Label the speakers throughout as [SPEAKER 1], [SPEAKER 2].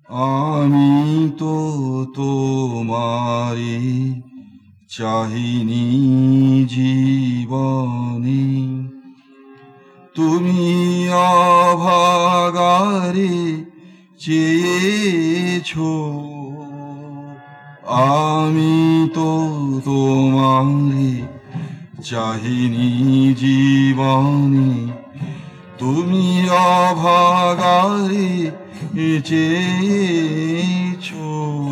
[SPEAKER 1] আমি তো তোমারি চাহিনি জীবনে, তুমি অভাগারে চেয়েছো। আমি তো তোমারি চাহিনি জীবনে, তুমি অভাগারে চেয়েছো।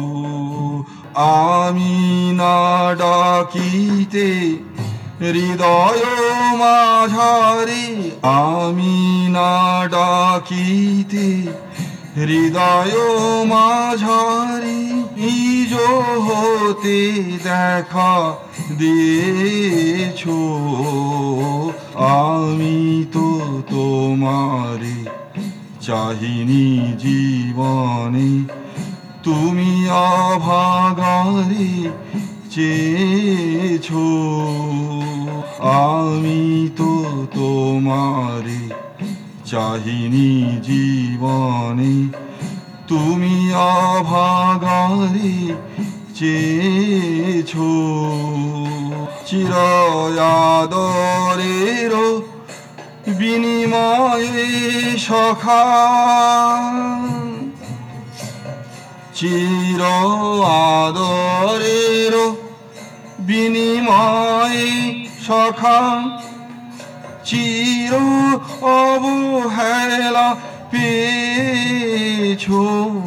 [SPEAKER 1] আমি না ডাকিতে হৃদয় মাঝারে, আমি না ডাকিতে হৃদয় মাঝারে নিজ হতে দেখা দিয়েছো। আমি তো তোমারে চাহিনি জীবনে, তুমি অভাগারে চেয়েছো। আমি তো তোমারে চাহিনি জীবনে, তুমি অভাগারে চেয়েছো। চির আদরের বিনিময়ে সখা, চির আদরের বিনিময়ে সখা, চির অবহেলা পেয়েছো।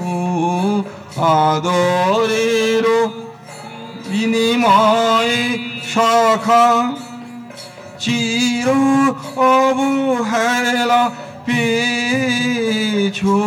[SPEAKER 1] আদরের বিনিময়ে সখা, চির অবহেলা পেয়েছো।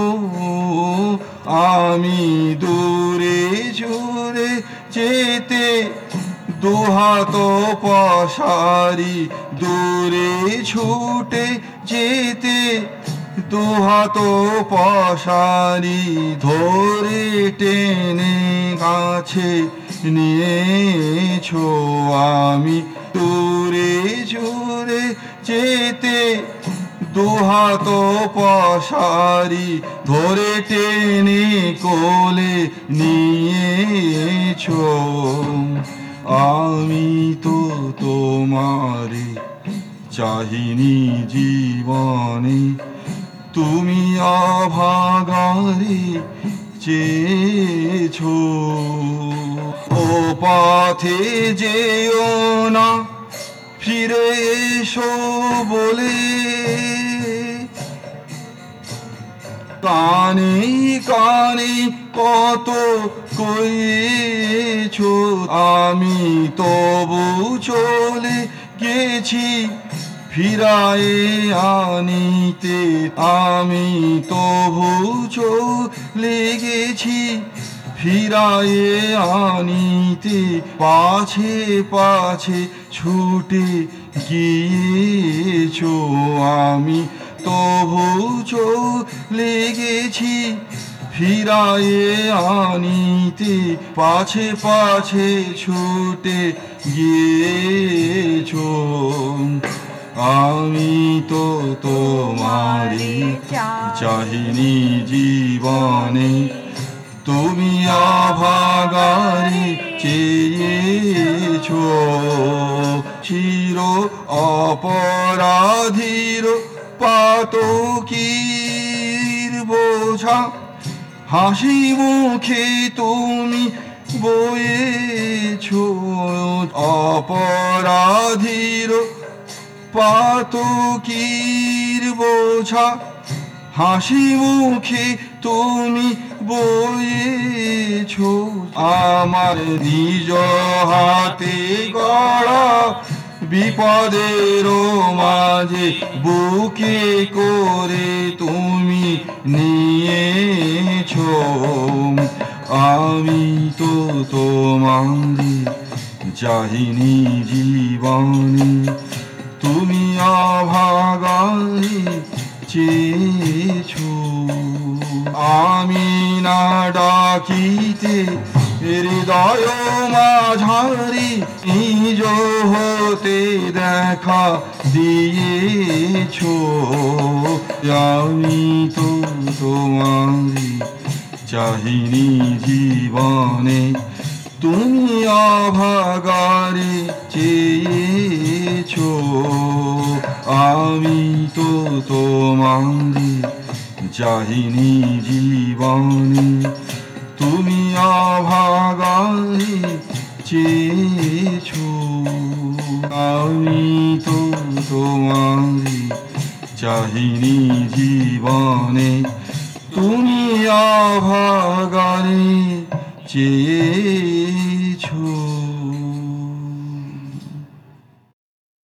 [SPEAKER 1] আমি দূরে জুড়ে যেতে দুহাত পসারি, দূরে ছুটে যেতে দুহাত পসারি, ধরে টেনে কাছে নিয়েছো। আমি দূরে জুড়ে যেতে দুহাত পসারি, ধরে টেনে কোলে নিয়েছো। আমি তো তোমারে চাহিনি জীবনে, তুমি অভাগারে চেয়েছো। ও পথে যেও না ফিরে এসো বলে, কানে কানে কত কয়েছো। আমি তবু চলে গেছি ফিরায়ে আনিতে, আমি তবু চলে গেছি ফিরায়ে আনিতে। পাছে পাছে ছুটে গিয়েছো, আমি তবু চলে গেছি ফিরায়ে আনিতে। পাছে পাছে ছুটে গিয়েছো। আমি তো তোমারি চাহিনি জীবনে, তুমি অভাগারে চেয়েছো। চির অপরাধীর পাতকীর বোঝা হাসি মুখে তুমি বয়েছো। অপরাধীর পাতকীর বোঝা হাসি মুখে তুমি বয়েছো। আমার নিজ হাতে গড়া বিপদের মাঝে বুকে করে তুমি নিয়েছো। আমি তো তোমারে চাহিনি জীবনে, তুমি অভাগারে চেয়েছো। আমি না ডাকিতে হৃদয় মাঝারি নিজ হতে দেখা দিয়েছো। আমি তো তোমারে চাহিনি জীবনে তুমি অভাগারে চেয়েছো আমি তো তোমারে চাহিনি জীবনে তুমি অভাগারে চেয়েছো আমি তো তোমারে চাহিনি জীবনে তুমি অভাগারে চেয়েছো